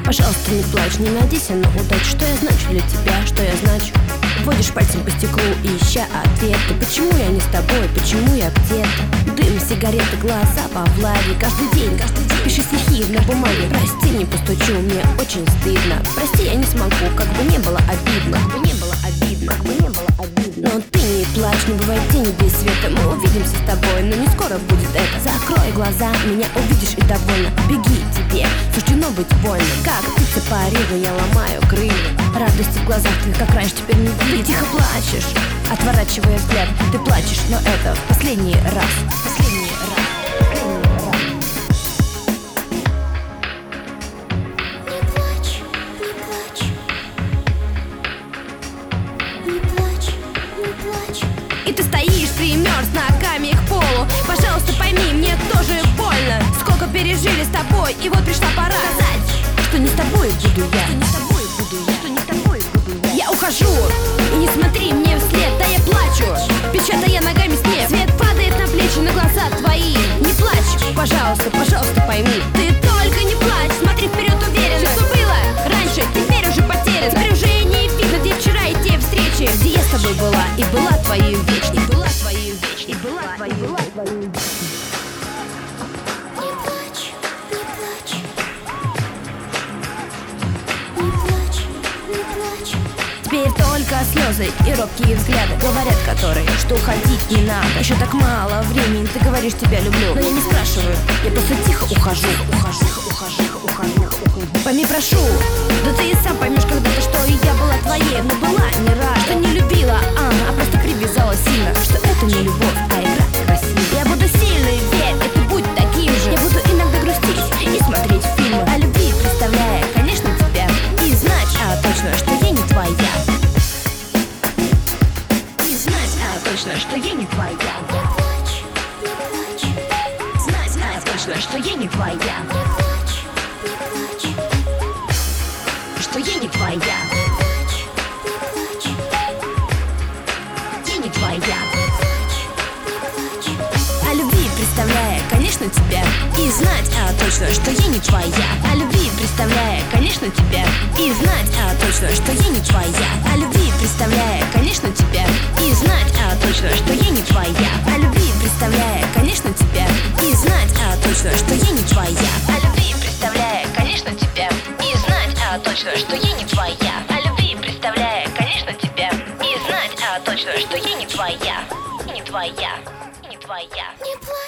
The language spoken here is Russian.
Пожалуйста, не плачь, не надейся на удачу. Что я значу для тебя, что я значу? Водишь пальцем по стеклу, ища ответы. Почему я не с тобой, почему я где-то? Дым, сигареты, глаза во влаге. Каждый день пиши стихи на бумаге. Прости, не постучу, мне очень стыдно. Прости, я не смогу, как бы не было обидно. Но ты не плачь, не бывает тени без света. Мы увидимся с тобой, но не скоро будет это. Закрой глаза, меня увидишь и довольна. Беги, тебе суждено быть больно. Как птица парила, я ломаю крылья. Радости в глазах твоих, как раньше, теперь не видно. Ты тихо плачешь, отворачивая взгляд. Ты плачешь, но это в последний раз. Последний раз. И ты стоишь, примерз ногами к полу. Пожалуйста, пойми, мне тоже больно. Сколько пережили с тобой, и вот пришла пора сказать, что не с тобой буду я. Я ухожу, и не смотри мне вслед. Да я плачу, печатая ногами снег. Свет падает на плечи, на глаза твои. Не плачь, пожалуйста, пожалуйста, пойми. Ты только не плачь, смотри вперед уверенно. Все, что было раньше, теперь уже потеряно. Теперь уже не видно, где вчера и те встречи, где я с тобой была и была твоей вечной. Была твоей вечной, была твоей вечной. Теперь только слезы и робкие взгляды, говорят которые, что уходить не надо. Еще так мало времени, ты говоришь, тебя люблю. Но я не спрашиваю, я просто тихо ухожу. Пойми, прошу, да ты и сам поймешь когда-то, что и я была твоей. Но была не рада, что не любила, а просто привязала сильно. Что это не любовь, а игра красивая. Я буду сильной, верь, и ты будь таким же. Я буду иногда грустить и смотреть фильмы о любви, представляя, конечно, тебя. И знать, точно, что я не твоя. Точно, что я не твоя. Знать, точно, что я не твоя. Что я не твоя. Я не твоя. О любви представляя, конечно, тебя. И знать, точно, что я не твоя. О любви представляя, конечно, тебя. И знать, точно, что я не твоя. О любви представляя, конечно, тебя. И знать, точно, что я не твоя. О любви представляя, конечно, тебя. И знать, точно, что я не твоя. О любви представляя, конечно, тебя. И знать, точно, что я не твоя. О любви представляя, конечно, тебя. И знать, точно, что я не твоя. Не твоя. Не твоя.